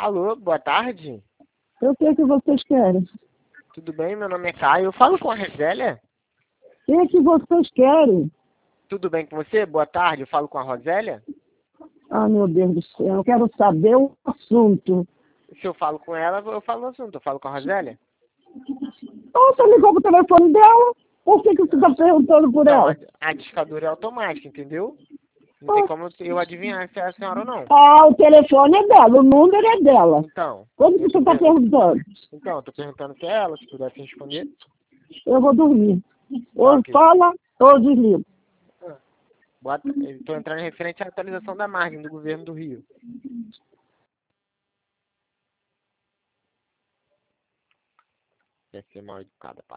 Alô, boa tarde. O que vocês querem? Tudo bem? Meu nome é Caio. Eu falo com a Rosélia. O que vocês querem? Tudo bem com você? Boa tarde. Eu falo com a Rosélia. Ah, meu Deus do céu, eu quero saber o assunto. Se eu falo com ela, eu falo o assunto. Eu falo com a Rosélia. Você ligou pro telefone dela? Por que você está perguntando por Então, ela? a discadura é automática, entendeu? Não tem como eu adivinhar se é a senhora ou não. Ah, o telefone é dela, o número é dela. Então, Como que você está perguntando? eu tô perguntando se é ela, se pudesse responder. Eu vou dormir. Ou Ok. fala, ou desligo. Estou entrando em referente à atualização da margem do governo do Rio. Quer ser mal educada,